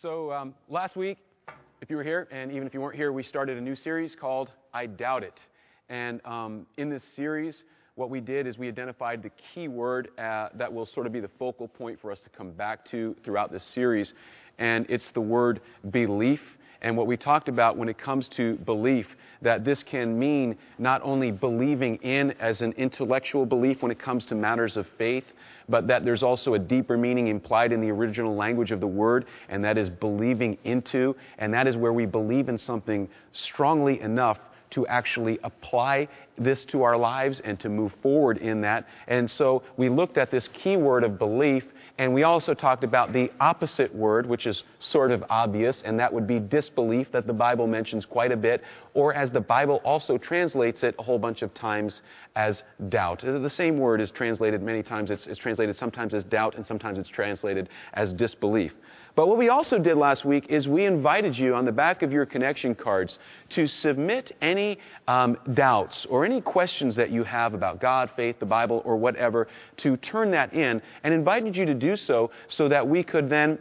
Last week, if you were here, and even if you weren't here, we started a new series called I Doubt It. And in this series, what we did is we identified the key word that will sort of be the focal point for us to come back to throughout this series. And it's the word belief. And what we talked about when it comes to belief, that this can mean not only believing in as an intellectual belief when it comes to matters of faith, but that there's also a deeper meaning implied in the original language of the word, and that is believing into, and that is where we believe in something strongly enough to actually apply this to our lives and to move forward in that. And so we looked at this key word of belief, and we also talked about the opposite word, which is sort of obvious, and that would be disbelief, that the Bible mentions quite a bit, or as the Bible also translates it a whole bunch of times as doubt. The same word is translated many times. It's translated sometimes as doubt, and sometimes it's translated as disbelief. But what we also did last week is we invited you on the back of your connection cards to submit any doubts or any questions that you have about God, faith, the Bible, or whatever, to turn that in, and invited you to do so that we could then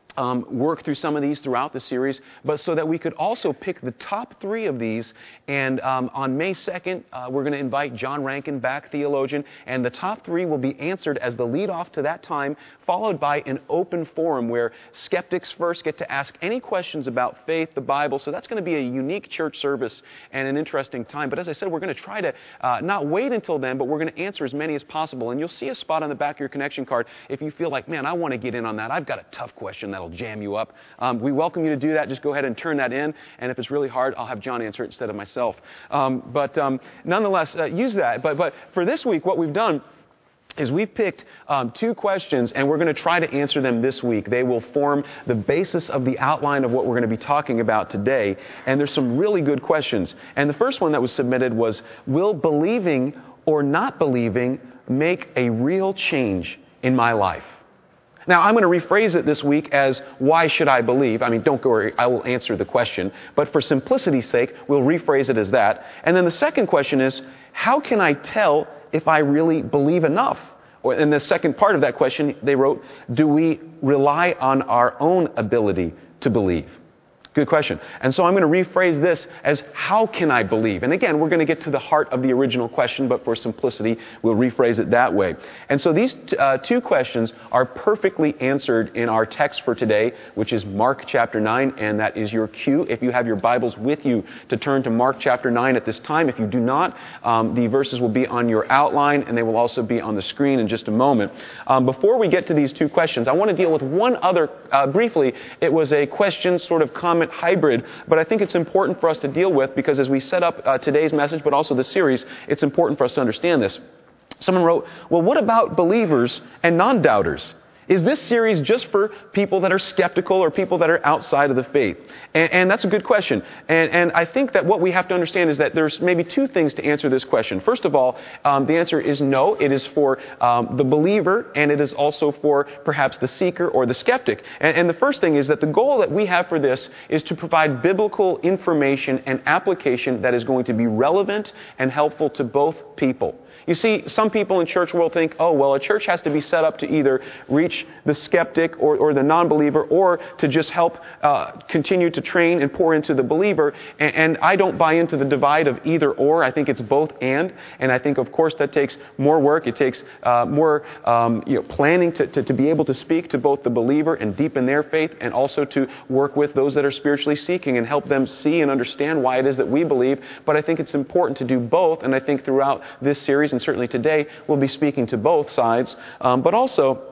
work through some of these throughout the series, but so that we could also pick the top 3 of these. And on May 2nd, we're going to invite John Rankin back, theologian, and the top 3 will be answered as the lead off to that time, followed by an open forum where skeptics first get to ask any questions about faith, the Bible. So that's going to be a unique church service and an interesting time. But as I said, we're going to try to not wait until then, but we're going to answer as many as possible. And you'll see a spot on the back of your connection card if you feel like, man, I want to get in on that. I've got a tough question that'll jam you up. We welcome you to do that. Just go ahead and turn that in. And if it's really hard, I'll have John answer it instead of myself. But nonetheless, use that. But for this week, what we've done is we've picked 2 questions, and we're going to try to answer them this week. They will form the basis of the outline of what we're going to be talking about today. And there's some really good questions. And the first one that was submitted was, will believing or not believing make a real change in my life? Now, I'm going to rephrase it this week as, why should I believe? I mean, don't worry, I will answer the question. But for simplicity's sake, we'll rephrase it as that. And then the second question is, how can I tell if I really believe enough? Or in the second part of that question, they wrote, do we rely on our own ability to believe? Good question. And so I'm going to rephrase this as, how can I believe? And again, we're going to get to the heart of the original question, but for simplicity, we'll rephrase it that way. And so these 2 questions are perfectly answered in our text for today, which is Mark chapter 9, and that is your cue. If you have your Bibles with you, to turn to Mark chapter 9 at this time. If you do not, the verses will be on your outline, and they will also be on the screen in just a moment. Before we get to these 2 questions, I want to deal with one other briefly. It was a question, sort of comment hybrid, but I think it's important for us to deal with, because as we set up today's message, but also the series, it's important for us to understand this. Someone wrote, well, what about believers and non-doubters? Is this series just for people that are skeptical or people that are outside of the faith? And that's a good question. And I think that what we have to understand is that there's maybe 2 things to answer this question. First of all, the answer is no. It is for the believer, and it is also for perhaps the seeker or the skeptic. And the first thing is that the goal that we have for this is to provide biblical information and application that is going to be relevant and helpful to both people. You see, some people in church world think, oh, well, a church has to be set up to either reach the skeptic or the non-believer, or to just help continue to train and pour into the believer. And I don't buy into the divide of either or. I think it's both and. And I think, of course, that takes more work. It takes more planning to be able to speak to both the believer and deepen their faith, and also to work with those that are spiritually seeking and help them see and understand why it is that we believe. But I think it's important to do both. And I think throughout this series, and certainly today, we'll be speaking to both sides. But also,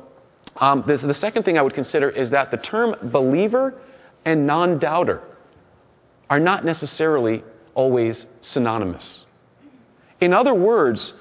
the second thing I would consider is that the term believer and non-doubter are not necessarily always synonymous. In other words,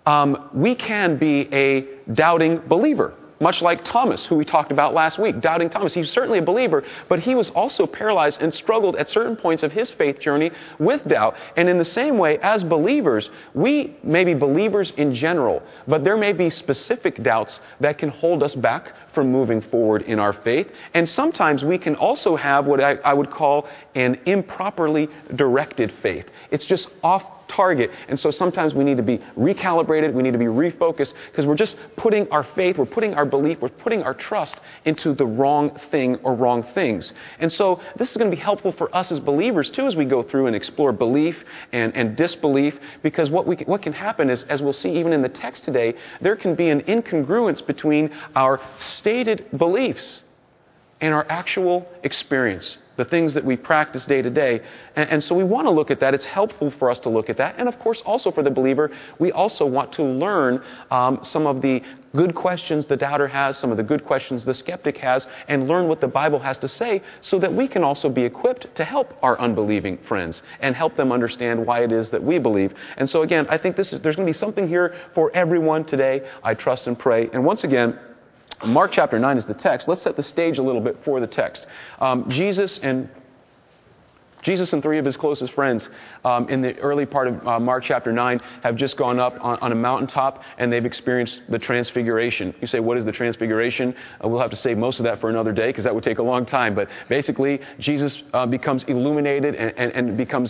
we can be a doubting believer. Much like Thomas, who we talked about last week, doubting Thomas. He's certainly a believer, but he was also paralyzed and struggled at certain points of his faith journey with doubt. And in the same way, as believers, we may be believers in general, but there may be specific doubts that can hold us back from moving forward in our faith. And sometimes we can also have what I would call an improperly directed faith. It's just off target. And so sometimes we need to be recalibrated, we need to be refocused, because we're just putting our faith, we're putting our belief, we're putting our trust into the wrong thing or wrong things. And so this is going to be helpful for us as believers too, as we go through and explore belief and disbelief, because what can happen is, as we'll see even in the text today, there can be an incongruence between our stated beliefs and our actual experience, the things that we practice day to day. And so we want to look at that. It's helpful for us to look at that. And of course, also for the believer, we also want to learn some of the good questions the doubter has, some of the good questions the skeptic has, and learn what the Bible has to say so that we can also be equipped to help our unbelieving friends and help them understand why it is that we believe. And so again, I think there's going to be something here for everyone today. I trust and pray. And once again, Mark chapter 9 is the text. Let's set the stage a little bit for the text. Jesus and three of his closest friends in the early part of Mark chapter 9 have just gone up on a mountaintop, and they've experienced the transfiguration. You say, what is the transfiguration? We'll have to save most of that for another day because that would take a long time. But basically, Jesus becomes illuminated and becomes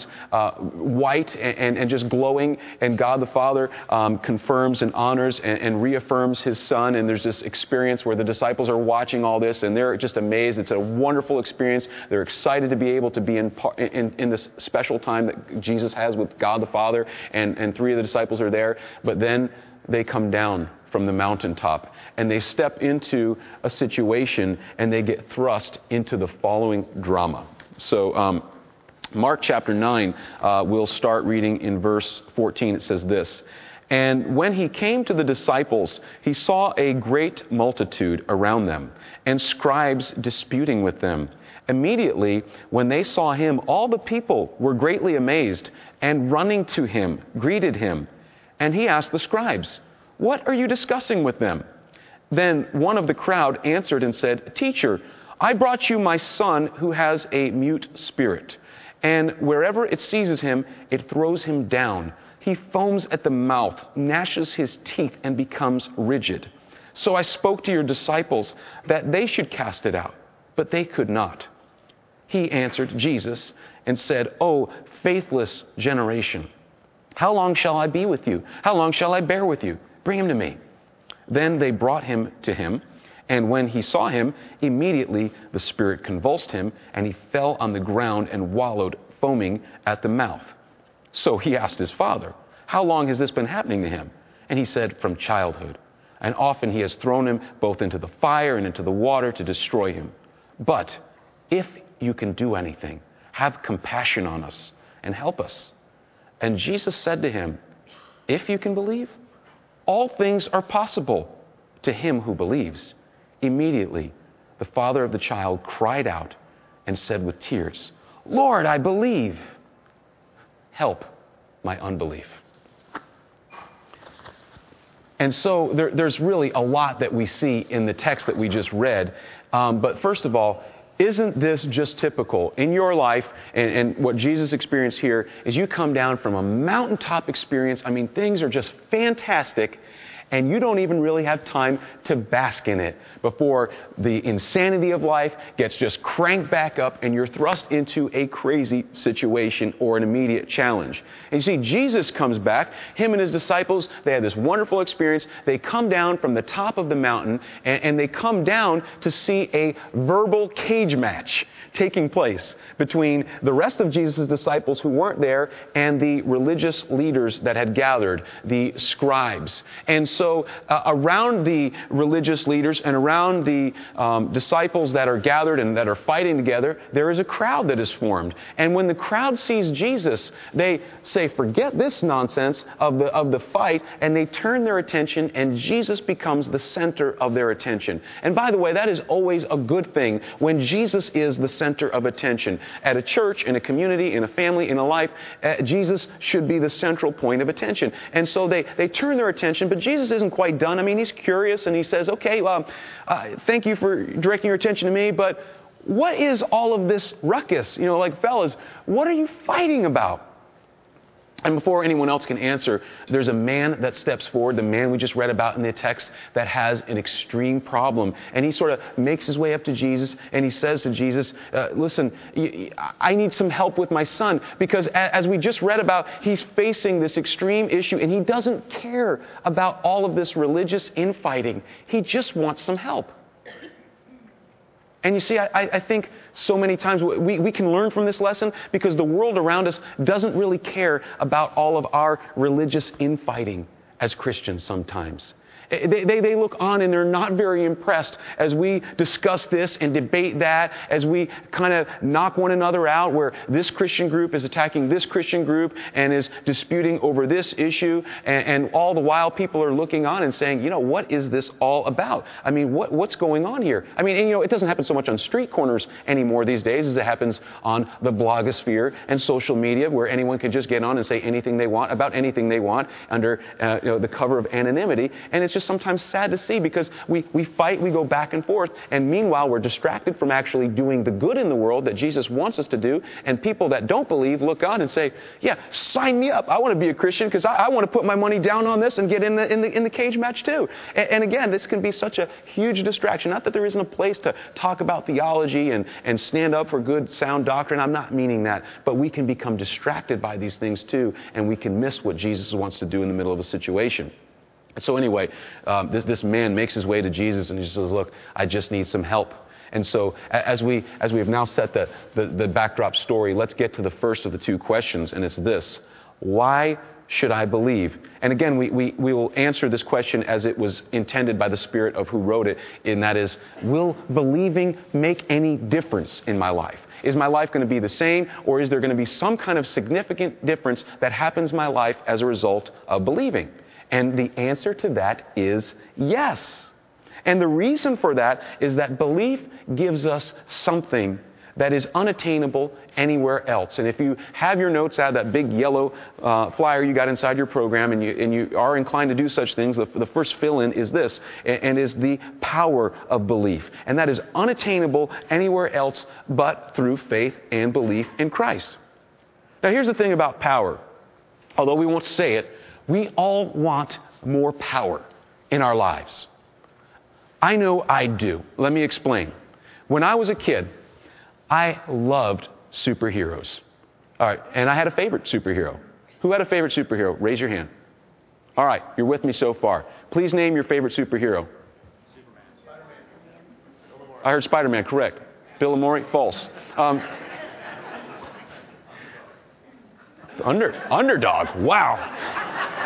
white and just glowing, and God the Father confirms and honors and reaffirms his Son. And there's this experience where the disciples are watching all this, and they're just amazed. It's a wonderful experience. They're excited to be able to be in this special time that Jesus has with God the Father, and three of the disciples are there. But then they come down from the mountaintop, and they step into a situation, and they get thrust into the following drama. So Mark chapter 9, we'll start reading in verse 14. It says this: "And when he came to the disciples, he saw a great multitude around them, and scribes disputing with them. Immediately, when they saw him, all the people were greatly amazed, and running to him, greeted him. And he asked the scribes, 'What are you discussing with them?' Then one of the crowd answered and said, 'Teacher, I brought you my son who has a mute spirit, and wherever it seizes him, it throws him down. He foams at the mouth, gnashes his teeth, and becomes rigid. So I spoke to your disciples that they should cast it out, but they could not.' He answered, Jesus, and said, 'O faithless generation, how long shall I be with you? How long shall I bear with you? Bring him to me.' Then they brought him to him, and when he saw him, immediately the spirit convulsed him, and he fell on the ground and wallowed, foaming at the mouth. So he asked his father, 'How long has this been happening to him?' And he said, 'From childhood. And often he has thrown him both into the fire and into the water to destroy him. But if you can do anything, have compassion on us and help us.' And Jesus said to him, 'If you can believe, all things are possible to him who believes.' Immediately, the father of the child cried out and said with tears, 'Lord, I believe. Help my unbelief.'" And so there's really a lot that we see in the text that we just read. But first of all, isn't this just typical in your life? And what Jesus experienced here is you come down from a mountaintop experience. I mean, things are just fantastic, and you don't even really have time to bask in it before the insanity of life gets just cranked back up and you're thrust into a crazy situation or an immediate challenge. And you see, Jesus comes back. Him and his disciples, they had this wonderful experience. They come down from the top of the mountain, and they come down to see a verbal cage match taking place between the rest of Jesus' disciples who weren't there and the religious leaders that had gathered, the scribes. And so around the religious leaders and around the disciples that are gathered and that are fighting together, there is a crowd that is formed. And when the crowd sees Jesus, they say, "Forget this nonsense of the fight," and they turn their attention, and Jesus becomes the center of their attention. And by the way, that is always a good thing when Jesus is the center of attention. At a church, in a community, in a family, in a life, Jesus should be the central point of attention. And so they turn their attention, but Jesus isn't quite done. I mean, he's curious, and he says, "Okay, thank you for directing your attention to me, but what is all of this ruckus? Like, fellas, what are you fighting about?" And before anyone else can answer, there's a man that steps forward, the man we just read about in the text, that has an extreme problem. And he sort of makes his way up to Jesus, and he says to Jesus, listen, I need some help with my son. Because as we just read about, he's facing this extreme issue, and he doesn't care about all of this religious infighting. He just wants some help. And you see, I think so many times we can learn from this lesson, because the world around us doesn't really care about all of our religious infighting as Christians sometimes. They look on and they're not very impressed as we discuss this and debate that, as we kind of knock one another out, where this Christian group is attacking this Christian group and is disputing over this issue, and all the while people are looking on and saying, what is this all about? I mean, what's going on here? I mean, and, it doesn't happen so much on street corners anymore these days as it happens on the blogosphere and social media, where anyone can just get on and say anything they want about anything they want under the cover of anonymity. And it's just sometimes sad to see, because we fight, we go back and forth, and meanwhile we're distracted from actually doing the good in the world that Jesus wants us to do. And people that don't believe look on and say, yeah, sign me up. I want to be a Christian, because I want to put my money down on this and get in the cage match too. And again, this can be such a huge distraction. Not that there isn't a place to talk about theology and stand up for good, sound doctrine. I'm not meaning that. But we can become distracted by these things too, and we can miss what Jesus wants to do in the middle of a situation. So anyway, this man makes his way to Jesus, and he says, look, I just need some help. And so as we have now set the backdrop story, let's get to the first of the two questions, and it's this: why should I believe? And again, we will answer this question as it was intended by the Spirit of who wrote it, and that is, will believing make any difference in my life? Is my life going to be the same, or is there going to be some kind of significant difference that happens in my life as a result of believing? And the answer to that is yes. And the reason for that is that belief gives us something that is unattainable anywhere else. And if you have your notes out of that big yellow flyer you got inside your program, and you are inclined to do such things, the first fill-in is this, and is the power of belief. And that is unattainable anywhere else but through faith and belief in Christ. Now here's the thing about power. Although we won't say it, we all want more power in our lives. I know I do. Let me explain. When I was a kid, I loved superheroes. All right, and I had a favorite superhero. Who had a favorite superhero? Raise your hand. All right, you're with me so far. Please name your favorite superhero. Superman. Spider-Man. I heard Spider-Man, correct. Bill Amore, false. Underdog, wow.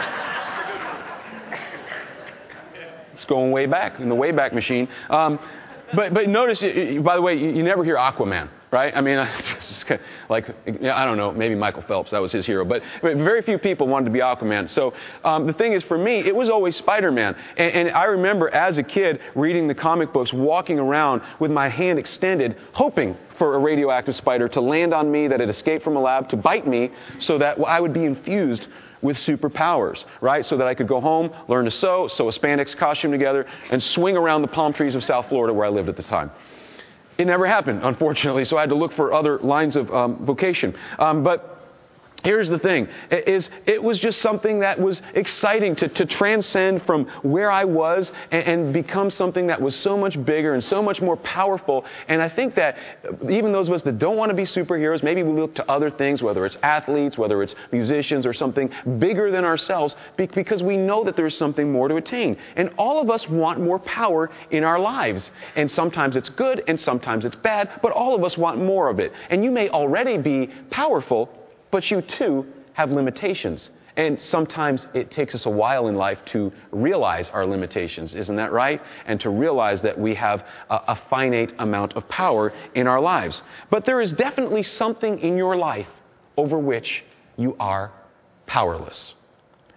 It's going way back in the Wayback Machine. But notice, by the way, you never hear Aquaman, right? I mean, it's just kind of like, I don't know, maybe Michael Phelps, that was his hero. But very few people wanted to be Aquaman. So the thing is, for me, it was always Spider-Man. And I remember as a kid reading the comic books, walking around with my hand extended, hoping for a radioactive spider to land on me, that it escaped from a lab, to bite me, so that I would be infused with superpowers, right? So that I could go home, learn to sew a spandex costume together, and swing around the palm trees of South Florida where I lived at the time. It never happened, unfortunately, so I had to look for other lines of vocation. But here's the thing, it was just something that was exciting to transcend from where I was and become something that was so much bigger and so much more powerful. And I think that even those of us that don't want to be superheroes, maybe we look to other things, whether it's athletes, whether it's musicians or something bigger than ourselves, because we know that there's something more to attain. And all of us want more power in our lives. And sometimes it's good and sometimes it's bad, but all of us want more of it. And you may already be powerful, but you too have limitations. And sometimes it takes us a while in life to realize our limitations. Isn't that right? And to realize that we have a finite amount of power in our lives. But there is definitely something in your life over which you are powerless.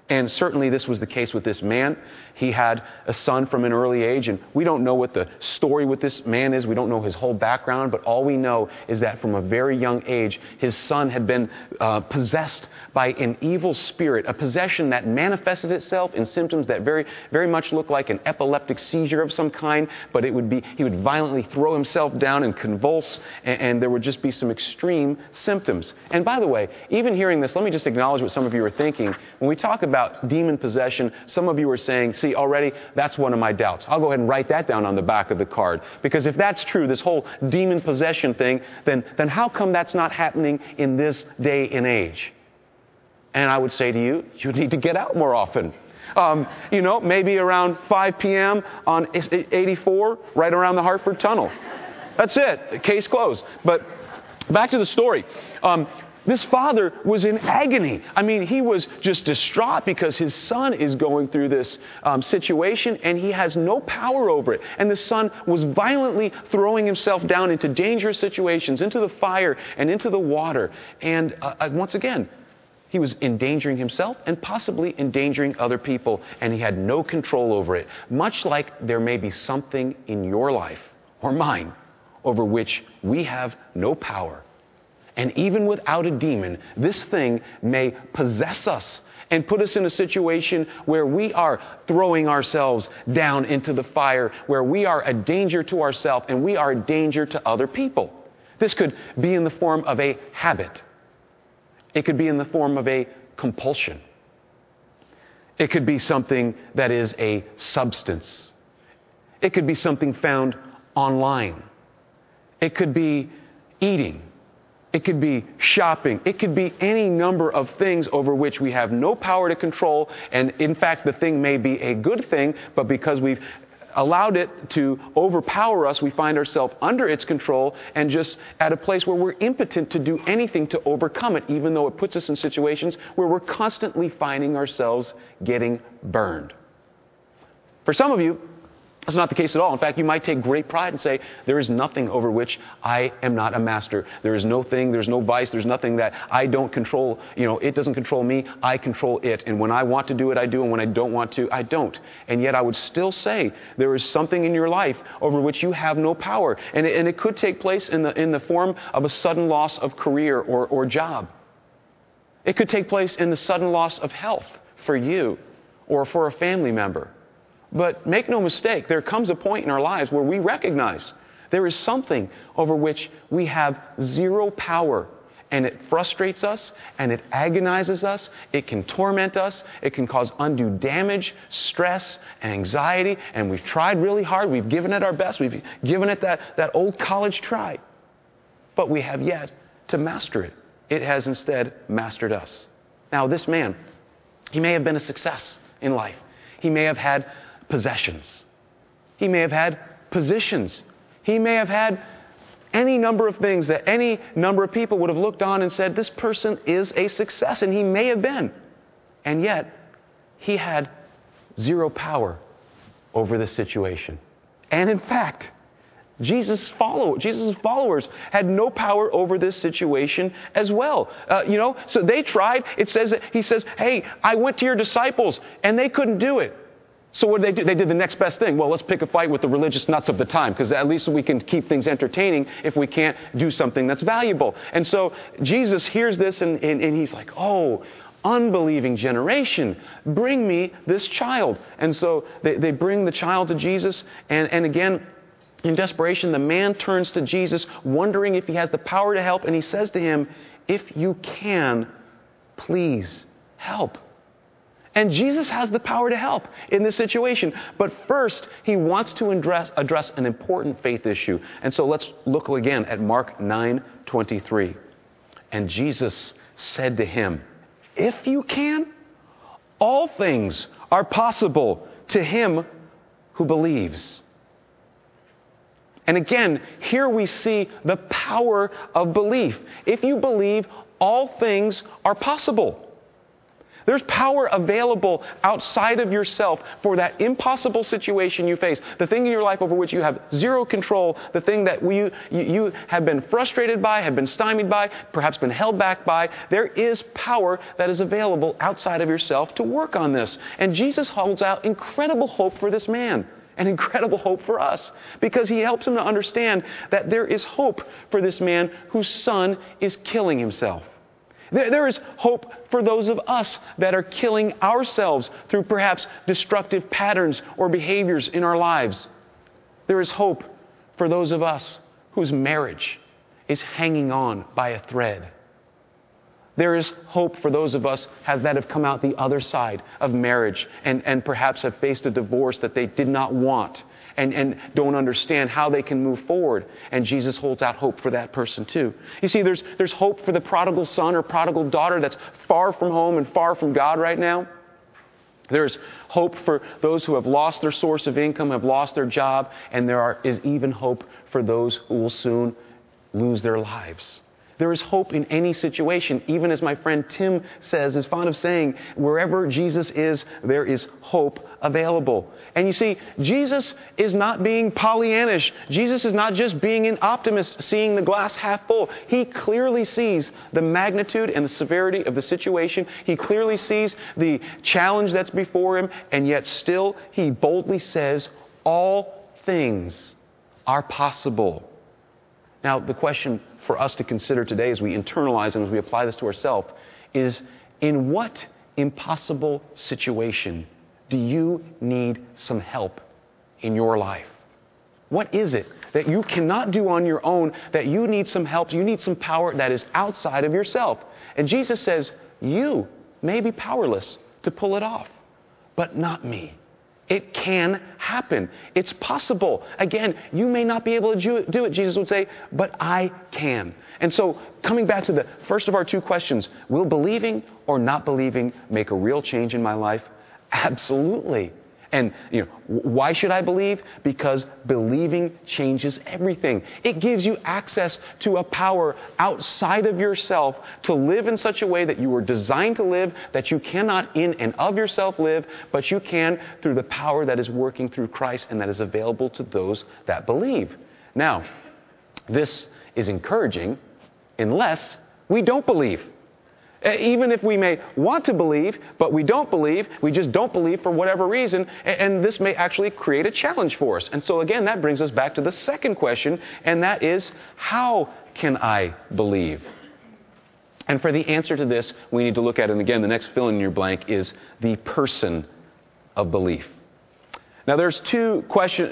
And certainly this was the case with this man. He had a son from an early age, and we don't know what the story with this man is. We don't know his whole background, but all we know is that from a very young age, his son had been possessed by an evil spirit, a possession that manifested itself in symptoms that very, very much looked like an epileptic seizure of some kind, but he would violently throw himself down and convulse, and there would just be some extreme symptoms. And by the way, even hearing this, let me just acknowledge what some of you are thinking. When we talk about demon possession, some of you are saying, see, already, that's one of my doubts. I'll go ahead and write that down on the back of the card. Because if that's true, this whole demon possession thing, then how come that's not happening in this day and age? And I would say to you, you need to get out more often. Maybe around 5 p.m. on 84, right around the Hartford Tunnel. That's it. Case closed. But back to the story. This father was in agony. I mean, he was just distraught because his son is going through this situation and he has no power over it. And the son was violently throwing himself down into dangerous situations, into the fire and into the water. And once again, he was endangering himself and possibly endangering other people, and he had no control over it. Much like there may be something in your life or mine over which we have no power. And even without a demon, this thing may possess us and put us in a situation where we are throwing ourselves down into the fire, where we are a danger to ourselves and we are a danger to other people. This could be in the form of a habit. It could be in the form of a compulsion. It could be something that is a substance. It could be something found online. It could be eating. It could be shopping. It could be any number of things over which we have no power to control. And in fact, the thing may be a good thing, but because we've allowed it to overpower us, we find ourselves under its control and just at a place where we're impotent to do anything to overcome it, even though it puts us in situations where we're constantly finding ourselves getting burned. For some of you, that's not the case at all. In fact, you might take great pride and say, there is nothing over which I am not a master. There is no thing, there's no vice, there's nothing that I don't control. It doesn't control me, I control it. And when I want to do it, I do. And when I don't want to, I don't. And yet I would still say there is something in your life over which you have no power. And it could take place in the form of a sudden loss of career or job. It could take place in the sudden loss of health for you or for a family member. But make no mistake, there comes a point in our lives where we recognize there is something over which we have zero power, and it frustrates us, and it agonizes us, it can torment us, it can cause undue damage, stress, and anxiety, and we've tried really hard, we've given it our best, we've given it that old college try, but we have yet to master it. It has instead mastered us. Now, this man, he may have been a success in life. He may have had possessions. He may have had positions. He may have had any number of things that any number of people would have looked on and said, this person is a success, and he may have been. And yet, he had zero power over the situation. And in fact, Jesus' followers had no power over this situation as well. So they tried. He says, hey, I went to your disciples, and they couldn't do it. So what did they do? They did the next best thing. Well, let's pick a fight with the religious nuts of the time, because at least we can keep things entertaining if we can't do something that's valuable. And so Jesus hears this and he's like, oh, unbelieving generation, bring me this child. And so they bring the child to Jesus. And again, in desperation, the man turns to Jesus, wondering if he has the power to help. And he says to him, if you can, please help. And Jesus has the power to help in this situation. But first, he wants to address an important faith issue. And so let's look again at Mark 9:23. And Jesus said to him, if you can, all things are possible to him who believes. And again, here we see the power of belief. If you believe, all things are possible. There's power available outside of yourself for that impossible situation you face, the thing in your life over which you have zero control, the thing that you have been frustrated by, have been stymied by, perhaps been held back by. There is power that is available outside of yourself to work on this. And Jesus holds out incredible hope for this man and incredible hope for us, because he helps him to understand that there is hope for this man whose son is killing himself. There is hope for those of us that are killing ourselves through perhaps destructive patterns or behaviors in our lives. There is hope for those of us whose marriage is hanging on by a thread. There is hope for those of us that have come out the other side of marriage and perhaps have faced a divorce that they did not want and don't understand how they can move forward. And Jesus holds out hope for that person too. You see, there's hope for the prodigal son or prodigal daughter that's far from home and far from God right now. There's hope for those who have lost their source of income, have lost their job, and there is even hope for those who will soon lose their lives. There is hope in any situation, even as my friend Tim is fond of saying, wherever Jesus is, there is hope available. And you see, Jesus is not being Pollyannish. Jesus is not just being an optimist, seeing the glass half full. He clearly sees the magnitude and the severity of the situation. He clearly sees the challenge that's before him, and yet still he boldly says, all things are possible. Now, the question for us to consider today as we internalize and as we apply this to ourselves is, in what impossible situation do you need some help in your life? What is it that you cannot do on your own, that you need some help, you need some power that is outside of yourself? And Jesus says, you may be powerless to pull it off, but not me. It can happen. It's possible. Again, you may not be able to do it, Jesus would say, but I can. And so, coming back to the first of our two questions, will believing or not believing make a real change in my life? Absolutely. And, why should I believe? Because believing changes everything. It gives you access to a power outside of yourself to live in such a way that you were designed to live, that you cannot in and of yourself live, but you can through the power that is working through Christ and that is available to those that believe. Now, this is encouraging unless we don't believe. Even if we may want to believe, but we don't believe, we just don't believe for whatever reason, and this may actually create a challenge for us. And so again, that brings us back to the second question, and that is, how can I believe? And for the answer to this, we need to look at, and again, the next fill in your blank is the person of belief. Now, there's two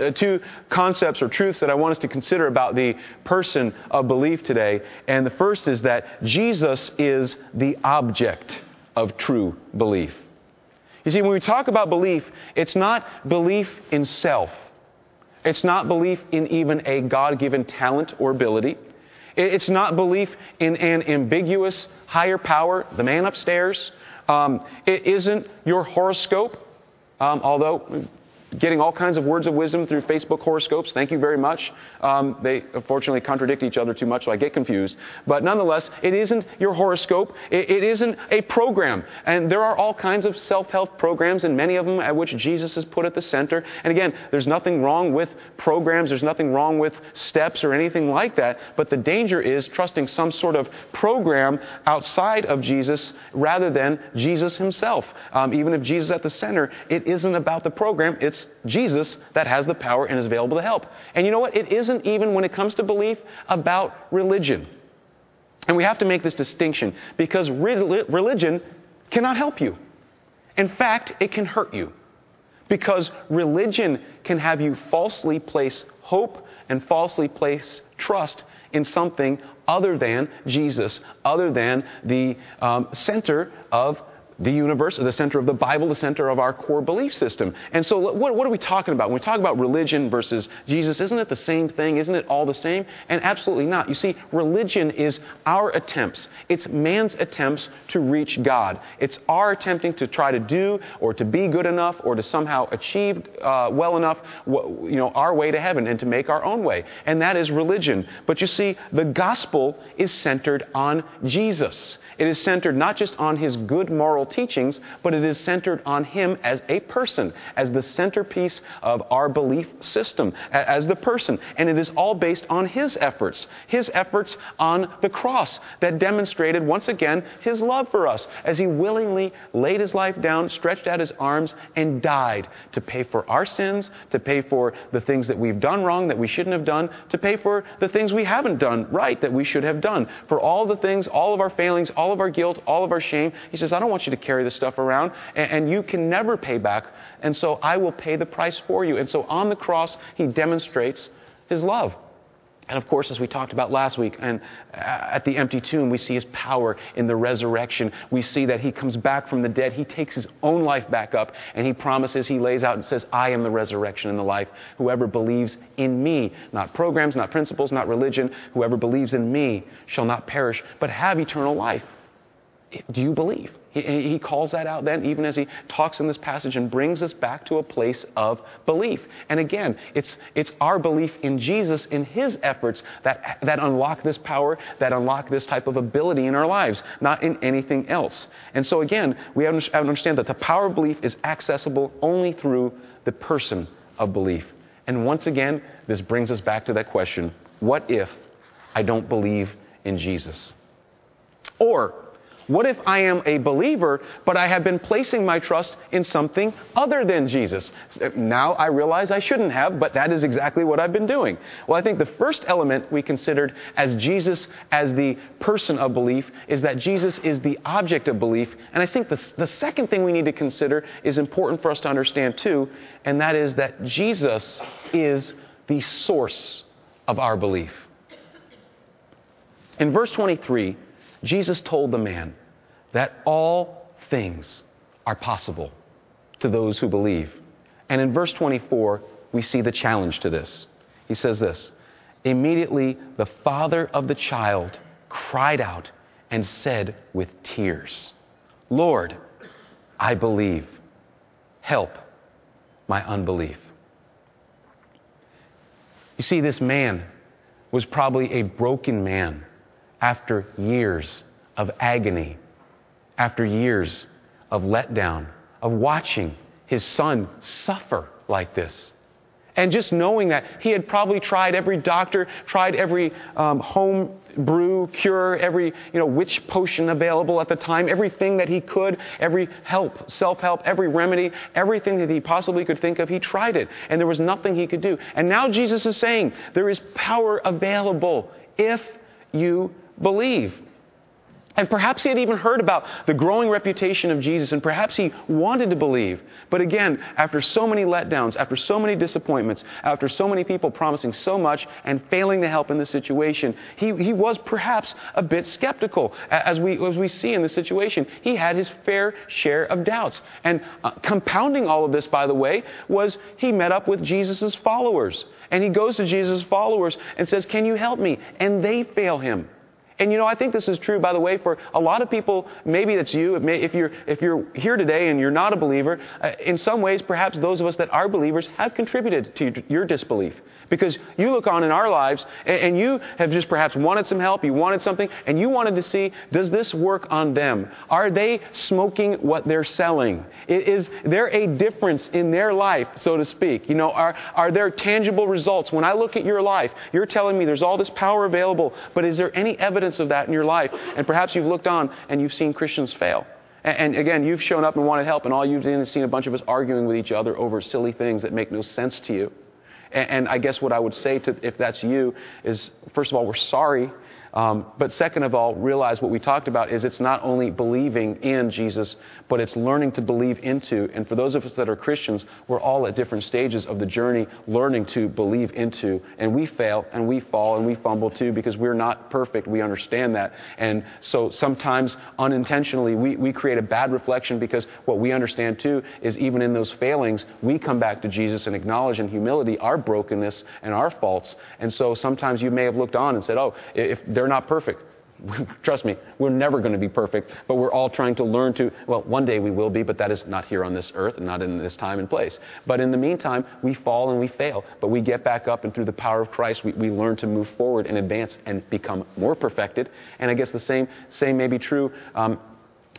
concepts or truths that I want us to consider about the person of belief today. And the first is that Jesus is the object of true belief. You see, when we talk about belief, it's not belief in self. It's not belief in even a God-given talent or ability. It's not belief in an ambiguous higher power, the man upstairs. It isn't your horoscope, although getting all kinds of words of wisdom through Facebook horoscopes. Thank you very much. They unfortunately contradict each other too much, so I get confused. But nonetheless, it isn't your horoscope. It isn't a program. And there are all kinds of self-help programs, and many of them at which Jesus is put at the center. And again, there's nothing wrong with programs. There's nothing wrong with steps or anything like that. But the danger is trusting some sort of program outside of Jesus rather than Jesus himself. Even if Jesus is at the center, it isn't about the program. It's Jesus that has the power and is available to help. And you know what? It isn't even, when it comes to belief, about religion. And we have to make this distinction because religion cannot help you. In fact, it can hurt you. Because religion can have you falsely place hope and falsely place trust in something other than Jesus, other than the center of the universe, the center of the Bible, the center of our core belief system. And so what are we talking about? When we talk about religion versus Jesus, isn't it the same thing? Isn't it all the same? And absolutely not. You see, religion is our attempts. It's man's attempts to reach God. It's our attempting to try to do or to be good enough or to somehow achieve well enough, our way to heaven and to make our own way. And that is religion. But you see, the gospel is centered on Jesus. It is centered not just on his good moral teachings, but it is centered on Him as a person, as the centerpiece of our belief system, as the person. And it is all based on His efforts on the cross that demonstrated once again His love for us as He willingly laid His life down, stretched out His arms, and died to pay for our sins, to pay for the things that we've done wrong that we shouldn't have done, to pay for the things we haven't done right that we should have done. For all the things, all of our failings, all of our guilt, all of our shame, He says, I don't want you to carry this stuff around, and you can never pay back, and so I will pay the price for you. And so on the cross, He demonstrates His love. And of course, as we talked about last week, and at the empty tomb, we see His power in the resurrection. We see that He comes back from the dead. He takes His own life back up, and He promises, He lays out and says, I am the resurrection and the life. Whoever believes in me, not programs, not principles, not religion, whoever believes in me shall not perish, but have eternal life. Do you believe? He calls that out then, even as he talks in this passage and brings us back to a place of belief. And again, it's our belief in Jesus, in His efforts that unlock this power, that unlock this type of ability in our lives, not in anything else. And so again, we have to understand that the power of belief is accessible only through the person of belief. And once again, this brings us back to that question, what if I don't believe in Jesus? Or, what if I am a believer, but I have been placing my trust in something other than Jesus? Now I realize I shouldn't have, but that is exactly what I've been doing. Well, I think the first element we considered as Jesus as the person of belief is that Jesus is the object of belief. And I think the second thing we need to consider is important for us to understand too, and that is that Jesus is the source of our belief. In verse 23, Jesus told the man that all things are possible to those who believe. And in verse 24, we see the challenge to this. He says this, immediately the father of the child cried out and said with tears, Lord, I believe. Help my unbelief. You see, this man was probably a broken man after years of agony, after years of letdown, of watching his son suffer like this. And just knowing that he had probably tried every doctor, tried every home brew cure, every witch potion available at the time, everything that he could, every help, self-help, every remedy, everything that he possibly could think of, he tried it. And there was nothing he could do. And now Jesus is saying, there is power available if you believe. And perhaps he had even heard about the growing reputation of Jesus, and perhaps he wanted to believe. But again, after so many letdowns, after so many disappointments, after so many people promising so much and failing to help in this situation, he was perhaps a bit skeptical. As we see in this situation, he had his fair share of doubts. And compounding all of this, by the way, was he met up with Jesus' followers. And he goes to Jesus' followers and says, can you help me? And they fail him. And I think this is true, by the way, for a lot of people. Maybe it's you. If you're here today and you're not a believer, in some ways, perhaps those of us that are believers have contributed to your disbelief. Because you look on in our lives and you have just perhaps wanted some help, you wanted something, and you wanted to see, does this work on them? Are they smoking what they're selling? Is there a difference in their life, so to speak? Are there tangible results? When I look at your life, you're telling me there's all this power available, but is there any evidence of that in your life? And perhaps you've looked on and you've seen Christians fail. And again, you've shown up and wanted help, and all you've done is seen a bunch of us arguing with each other over silly things that make no sense to you. And I guess what I would say to if that's you is, first of all, we're sorry. But second of all, realize what we talked about is it's not only believing in Jesus, but it's learning to believe into. And for those of us that are Christians, we're all at different stages of the journey learning to believe into. And we fail and we fall and we fumble too because we're not perfect. We understand that. And so sometimes unintentionally we create a bad reflection because what we understand too is even in those failings, we come back to Jesus and acknowledge in humility our brokenness and our faults. And so sometimes you may have looked on and said, oh, if they're not perfect. Trust me, we're never going to be perfect, but we're all trying to learn to, well, one day we will be, but that is not here on this earth and not in this time and place. But in the meantime, we fall and we fail, but we get back up, and through the power of Christ, we learn to move forward and advance and become more perfected. And I guess the same may be true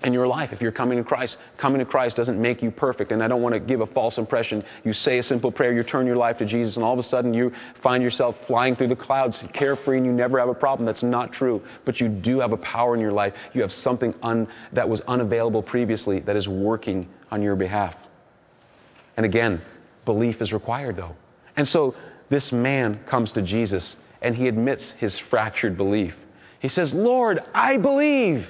in your life. If you're coming to Christ doesn't make you perfect. And I don't want to give a false impression. You say a simple prayer, you turn your life to Jesus, and all of a sudden you find yourself flying through the clouds, carefree, and you never have a problem. That's not true. But you do have a power in your life. You have something that was unavailable previously that is working on your behalf. And again, belief is required, though. And so this man comes to Jesus, and he admits his fractured belief. He says, "Lord, I believe.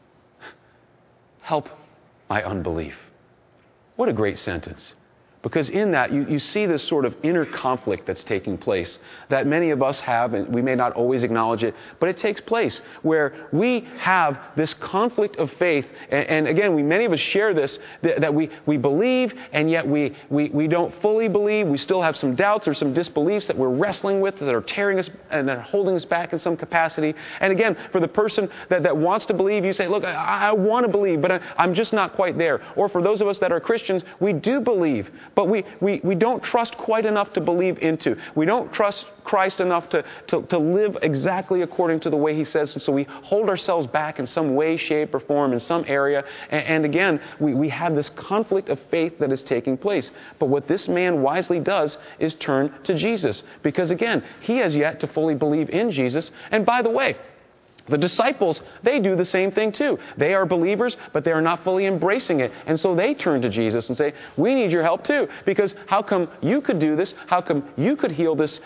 Help my unbelief." What a great sentence. Because in that, you see this sort of inner conflict that's taking place that many of us have, and we may not always acknowledge it, but it takes place where we have this conflict of faith. And again, many of us share this, that we believe, and yet we don't fully believe. We still have some doubts or some disbeliefs that we're wrestling with that are tearing us and that are holding us back in some capacity. And again, for the person that wants to believe, you say, look, I want to believe, but I'm just not quite there. Or for those of us that are Christians, we do believe, but we don't trust quite enough to believe into. We don't trust Christ enough to live exactly according to the way He says. And so we hold ourselves back in some way, shape, or form in some area. And again, we have this conflict of faith that is taking place. But what this man wisely does is turn to Jesus. Because again, he has yet to fully believe in Jesus. And by the way, the disciples, they do the same thing too. They are believers, but they are not fully embracing it. And so they turn to Jesus and say, we need your help too. Because how come you could do this? How come you could heal this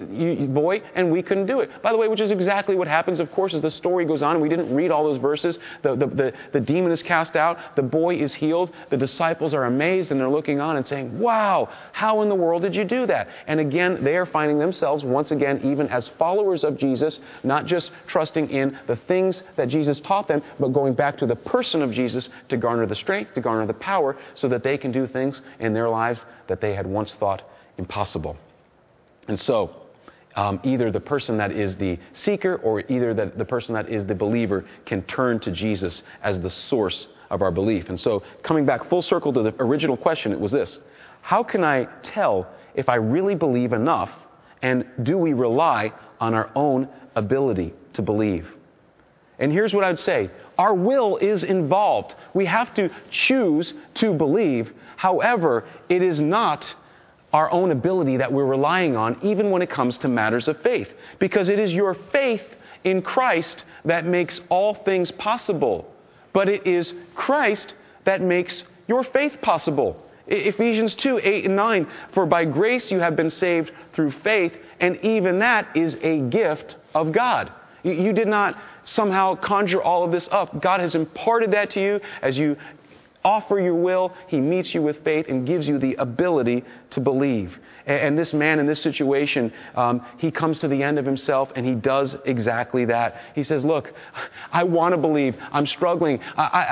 boy and we couldn't do it? By the way, which is exactly what happens, of course, as the story goes on. And we didn't read all those verses. The demon is cast out. The boy is healed. The disciples are amazed and they're looking on and saying, wow, how in the world did you do that? And again, they are finding themselves, once again, even as followers of Jesus, not just trusting in the things that Jesus taught them, but going back to the person of Jesus to garner the strength, to garner the power, so that they can do things in their lives that they had once thought impossible. And so, either the person that is the seeker or either the person that is the believer can turn to Jesus as the source of our belief. And so, coming back full circle to the original question, it was this: how can I tell if I really believe enough, and do we rely on our own ability to believe? And here's what I'd say. Our will is involved. We have to choose to believe. However, it is not our own ability that we're relying on, even when it comes to matters of faith. Because it is your faith in Christ that makes all things possible. But it is Christ that makes your faith possible. Ephesians 2, 8 and 9, for by grace you have been saved through faith, and even that is a gift of God. You did not somehow conjure all of this up. God has imparted that to you as you offer your will. He meets you with faith and gives you the ability to believe. And this man in this situation, he comes to the end of himself and he does exactly that. He says, look, I want to believe. I'm struggling.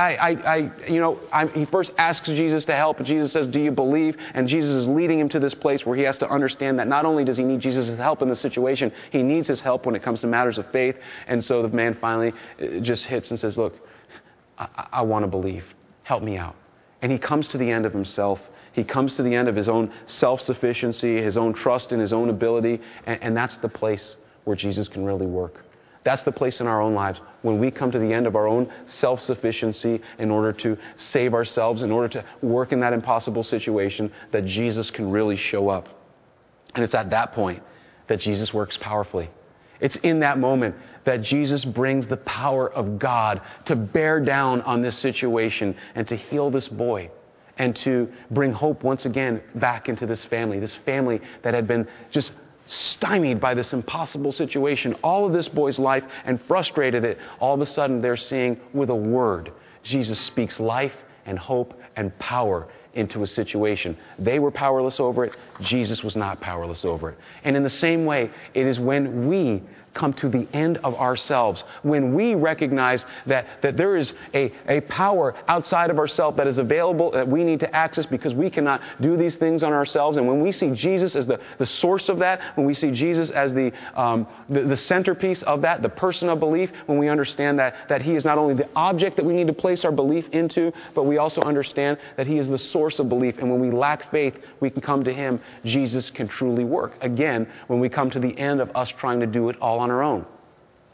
He first asks Jesus to help, and Jesus says, do you believe? And Jesus is leading him to this place where he has to understand that not only does he need Jesus' help in this situation, he needs his help when it comes to matters of faith. And so the man finally just hits and says, look, I want to believe. Help me out. And he comes to the end of himself. He comes to the end of his own self-sufficiency, his own trust in his own ability. And that's the place where Jesus can really work. That's the place in our own lives when we come to the end of our own self-sufficiency in order to save ourselves, in order to work in that impossible situation, that Jesus can really show up. And it's at that point that Jesus works powerfully. It's in that moment that Jesus brings the power of God to bear down on this situation and to heal this boy and to bring hope once again back into this family that had been just stymied by this impossible situation all of this boy's life and frustrated it. All of a sudden they're seeing with a word, Jesus speaks life and hope and power into a situation. They were powerless over it. Jesus was not powerless over it. And in the same way, it is when we come to the end of ourselves, when we recognize that there is a power outside of ourselves that is available that we need to access because we cannot do these things on ourselves. And when we see Jesus as the source of that, when we see Jesus as the centerpiece of that, the person of belief, when we understand that He is not only the object that we need to place our belief into, but we also understand that He is the source of belief. And when we lack faith, we can come to Him. Jesus can truly work. Again, when we come to the end of us trying to do it all on our own.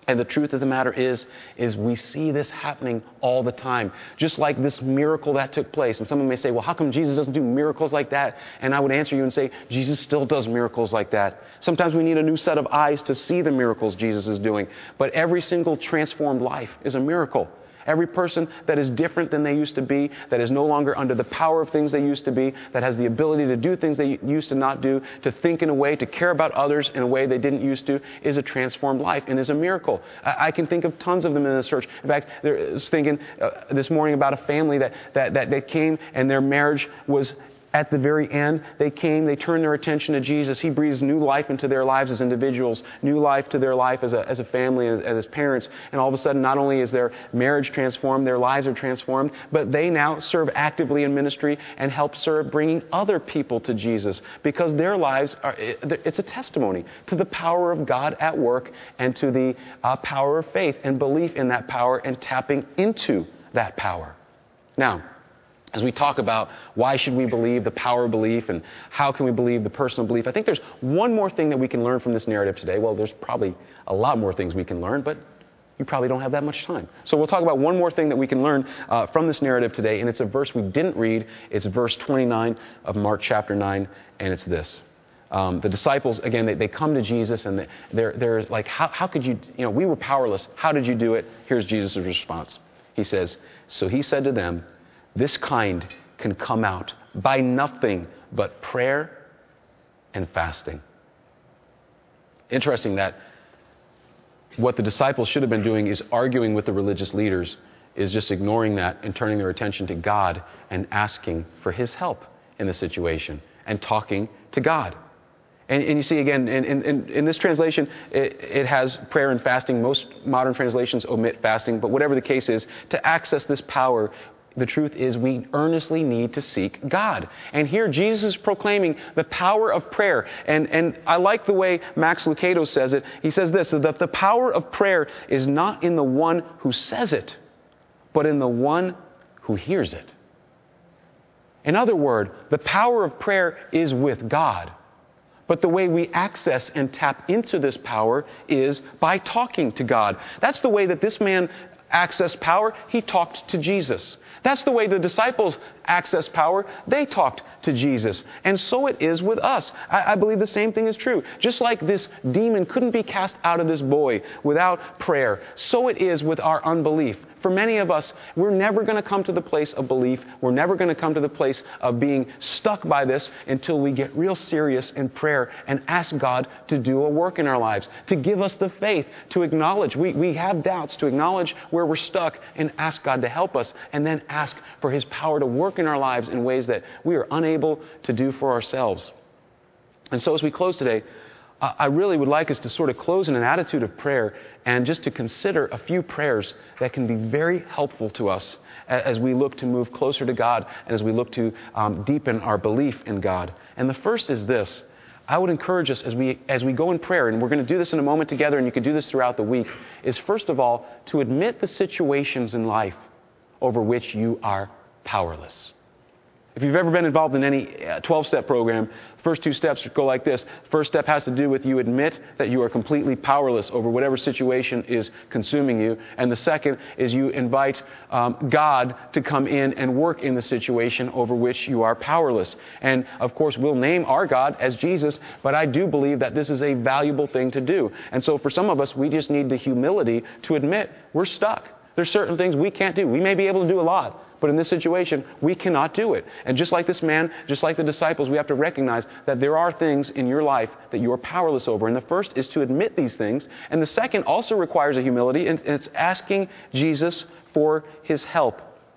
And the truth of the matter is we see this happening all the time. Just like this miracle that took place. And someone may say, well, how come Jesus doesn't do miracles like that? And I would answer you and say, Jesus still does miracles like that. Sometimes we need a new set of eyes to see the miracles Jesus is doing. But every single transformed life is a miracle. Every person that is different than they used to be, that is no longer under the power of things they used to be, that has the ability to do things they used to not do, to think in a way, to care about others in a way they didn't used to, is a transformed life and is a miracle. I can think of tons of them in the church. In fact, I was thinking this morning about a family that came and their marriage was at the very end. They came, they turned their attention to Jesus. He breathes new life into their lives as individuals, new life to their life as a family, as parents. And all of a sudden, not only is their marriage transformed, their lives are transformed, but they now serve actively in ministry and help serve bringing other people to Jesus because their lives it's a testimony to the power of God at work and to the power of faith and belief in that power and tapping into that power. Now, as we talk about why should we believe, the power of belief, and how can we believe the personal belief, I think there's one more thing that we can learn from this narrative today. Well, there's probably a lot more things we can learn, but you probably don't have that much time. So we'll talk about one more thing that we can learn from this narrative today, and it's a verse we didn't read. It's verse 29 of Mark chapter 9, and it's this. The disciples, again, they come to Jesus, and they're like, how could you, we were powerless. How did you do it? Here's Jesus' response. He says, so he said to them, this kind can come out by nothing but prayer and fasting. Interesting that what the disciples should have been doing is arguing with the religious leaders, is just ignoring that and turning their attention to God and asking for His help in the situation and talking to God. And you see, again, in this translation, it has prayer and fasting. Most modern translations omit fasting, but whatever the case is, to access this power, the truth is we earnestly need to seek God. And here Jesus is proclaiming the power of prayer. And I like the way Max Lucado says it. He says this, that the power of prayer is not in the one who says it, but in the one who hears it. In other words, the power of prayer is with God. But the way we access and tap into this power is by talking to God. That's the way that this man accessed power. He talked to Jesus. That's the way the disciples accessed power. They talked to Jesus. And so it is with us. I believe the same thing is true. Just like this demon couldn't be cast out of this boy without prayer, so it is with our unbelief. For many of us, we're never going to come to the place of belief. We're never going to come to the place of being stuck by this until we get real serious in prayer and ask God to do a work in our lives, to give us the faith, to acknowledge. We have doubts, to acknowledge where we're stuck and ask God to help us, and then ask for His power to work in our lives in ways that we are unable to do for ourselves. And so as we close today, I really would like us to sort of close in an attitude of prayer and just to consider a few prayers that can be very helpful to us as we look to move closer to God and as we look to deepen our belief in God. And the first is this. I would encourage us as we go in prayer, and we're going to do this in a moment together, and you can do this throughout the week, is first of all to admit the situations in life over which you are powerless. If you've ever been involved in any 12-step program, the first two steps go like this. First step has to do with you admit that you are completely powerless over whatever situation is consuming you. And the second is you invite God to come in and work in the situation over which you are powerless. And of course, we'll name our God as Jesus, but I do believe that this is a valuable thing to do. And so for some of us, we just need the humility to admit we're stuck. There's certain things we can't do. We may be able to do a lot, but in this situation, we cannot do it. And just like this man, just like the disciples, we have to recognize that there are things in your life that you are powerless over. And the first is to admit these things. And the second also requires a humility, and it's asking Jesus for His help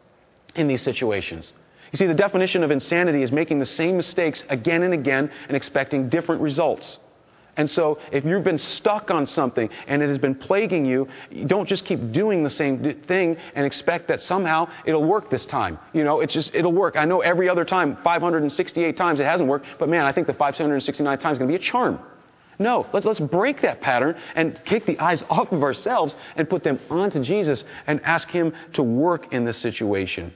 in these situations. You see, the definition of insanity is making the same mistakes again and again and expecting different results. And so if you've been stuck on something and it has been plaguing you, don't just keep doing the same thing and expect that somehow it'll work this time. It'll work. I know every other time, 568 times it hasn't worked, but man, I think the 569th time is going to be a charm. No, let's break that pattern and take the eyes off of ourselves and put them onto Jesus and ask Him to work in this situation.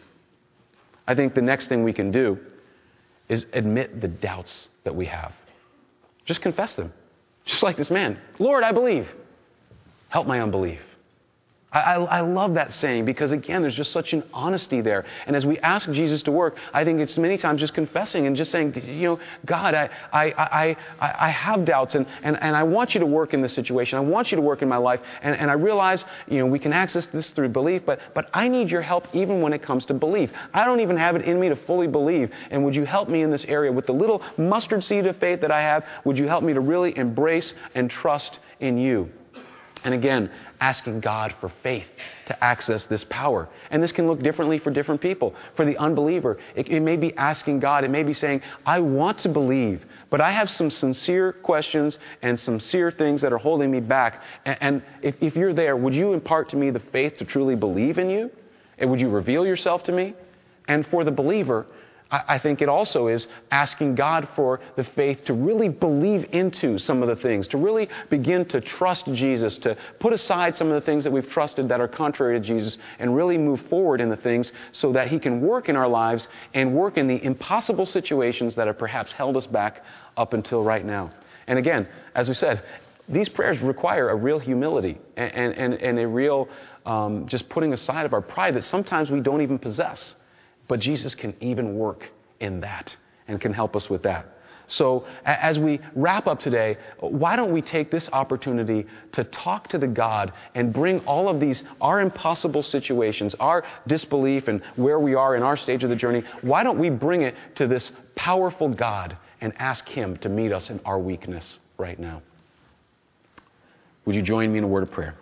I think the next thing we can do is admit the doubts that we have. Just confess them. Just like this man. Lord, I believe. Help my unbelief. I love that saying because, again, there's just such an honesty there. And as we ask Jesus to work, I think it's many times just confessing and just saying, God, I have doubts and I want you to work in this situation. I want you to work in my life. And I realize, we can access this through belief, but I need your help even when it comes to belief. I don't even have it in me to fully believe. And would you help me in this area with the little mustard seed of faith that I have? Would you help me to really embrace and trust in you? And again, asking God for faith to access this power. And this can look differently for different people. For the unbeliever, it may be asking God, it may be saying, I want to believe, but I have some sincere questions and sincere things that are holding me back. And if you're there, would you impart to me the faith to truly believe in you? And would you reveal yourself to me? And for the believer, I think it also is asking God for the faith to really believe into some of the things, to really begin to trust Jesus, to put aside some of the things that we've trusted that are contrary to Jesus and really move forward in the things so that He can work in our lives and work in the impossible situations that have perhaps held us back up until right now. And again, as we said, these prayers require a real humility and a real just putting aside of our pride that sometimes we don't even possess. But Jesus can even work in that and can help us with that. So as we wrap up today, why don't we take this opportunity to talk to the God and bring all of these, our impossible situations, our disbelief and where we are in our stage of the journey, why don't we bring it to this powerful God and ask Him to meet us in our weakness right now? Would you join me in a word of prayer?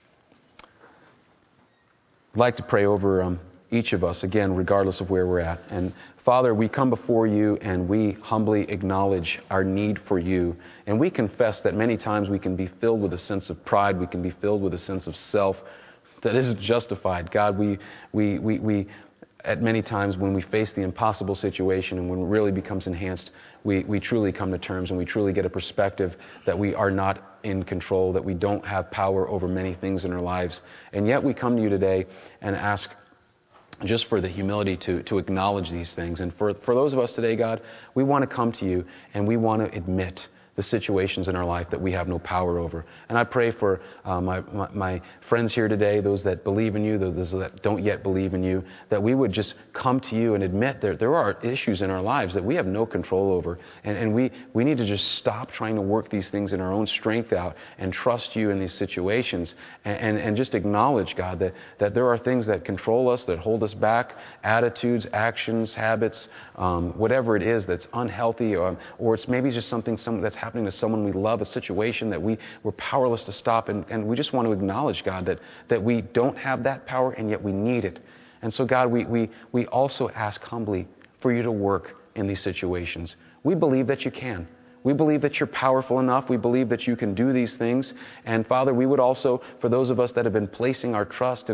I'd like to pray over each of us, again, regardless of where we're at. And Father, we come before you and we humbly acknowledge our need for you. And we confess that many times we can be filled with a sense of pride. We can be filled with a sense of self that isn't justified. God, we at many times when we face the impossible situation and when it really becomes enhanced, we truly come to terms and we truly get a perspective that we are not in control, that we don't have power over many things in our lives. And yet we come to you today and ask just for the humility to acknowledge these things. And for those of us today, God, we want to come to you and we want to admit the situations in our life that we have no power over. And I pray for my friends here today, those that believe in you, those that don't yet believe in you, that we would just come to you and admit there are issues in our lives that we have no control over. And we need to just stop trying to work these things in our own strength out and trust you in these situations and just acknowledge, God, that there are things that control us, that hold us back, attitudes, actions, habits, whatever it is that's unhealthy, or it's maybe just something that's happening to someone we love, a situation that we're powerless to stop, and we just want to acknowledge, God, that we don't have that power and yet we need it. And so, God, we also ask humbly for you to work in these situations. We believe that you can. We believe that you're powerful enough. We believe that you can do these things. And Father, we would also, for those of us that have been placing our trust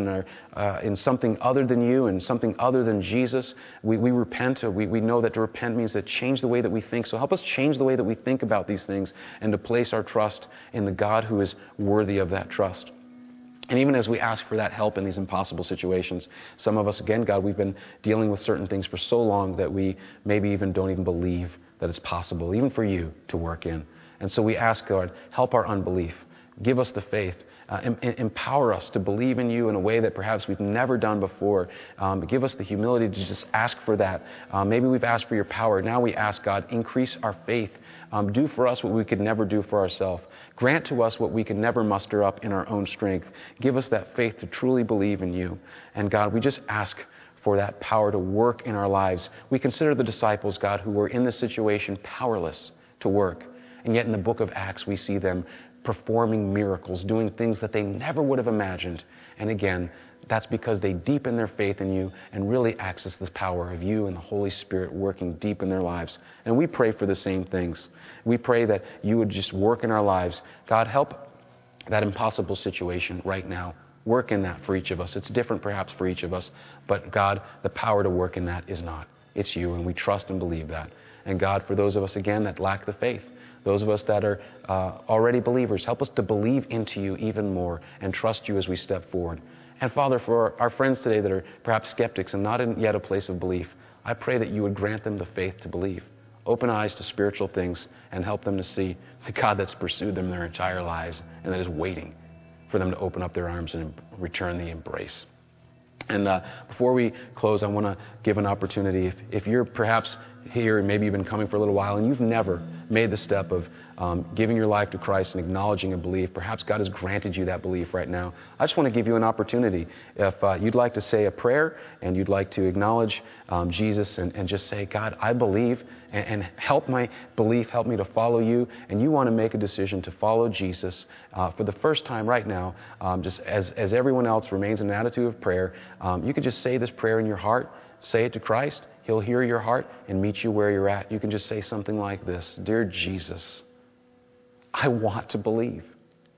in something other than you and something other than Jesus, we repent. We know that to repent means to change the way that we think. So help us change the way that we think about these things and to place our trust in the God who is worthy of that trust. And even as we ask for that help in these impossible situations, some of us, again, God, we've been dealing with certain things for so long that we maybe even don't even believe that it's possible, even for you to work in. And so we ask, God, help our unbelief. Give us the faith. Empower us to believe in you in a way that perhaps we've never done before. Give us the humility to just ask for that. Maybe we've asked for your power. Now we ask, God, increase our faith. Do for us what we could never do for ourselves. Grant to us what we could never muster up in our own strength. Give us that faith to truly believe in you. And God, we just ask for that power to work in our lives. We consider the disciples, God, who were in this situation powerless to work. And yet in the book of Acts, we see them performing miracles, doing things that they never would have imagined. And again, that's because they deepen their faith in you and really access the power of you and the Holy Spirit working deep in their lives. And we pray for the same things. We pray that you would just work in our lives. God, help that impossible situation right now. Work in that for each of us. It's different perhaps for each of us, but God, the power to work in that is not. It's you, and we trust and believe that. And God, for those of us, again, that lack the faith, those of us that are already believers, help us to believe into you even more and trust you as we step forward. And Father, for our friends today that are perhaps skeptics and not in yet a place of belief, I pray that you would grant them the faith to believe. Open eyes to spiritual things and help them to see the God that's pursued them their entire lives and that is waiting. for them to open up their arms and return the embrace. And before we close, I want to give an opportunity. If you're perhaps here and maybe you've been coming for a little while and you've never made the step of giving your life to Christ and acknowledging a belief, perhaps God has granted you that belief right now. I just want to give you an opportunity. If you'd like to say a prayer and you'd like to acknowledge Jesus and just say, God, I believe, and help my belief, help me to follow you, and you want to make a decision to follow Jesus for the first time right now, just as everyone else remains in an attitude of prayer, you could just say this prayer in your heart, say it to Christ. He'll hear your heart and meet you where you're at. You can just say something like this: Dear Jesus, I want to believe.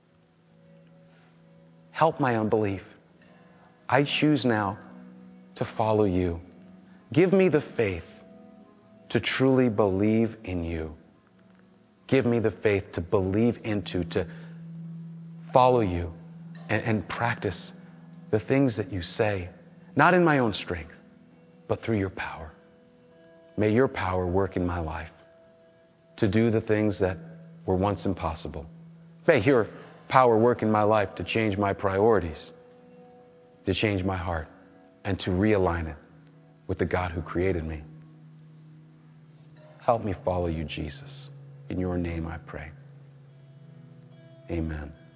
Help my unbelief. I choose now to follow you. Give me the faith to truly believe in you. Give me the faith to believe into, to follow you and practice the things that you say, not in my own strength, but through your power. May your power work in my life to do the things that were once impossible. May your power work in my life to change my priorities, to change my heart, and to realign it with the God who created me. Help me follow you, Jesus. In your name I pray. Amen.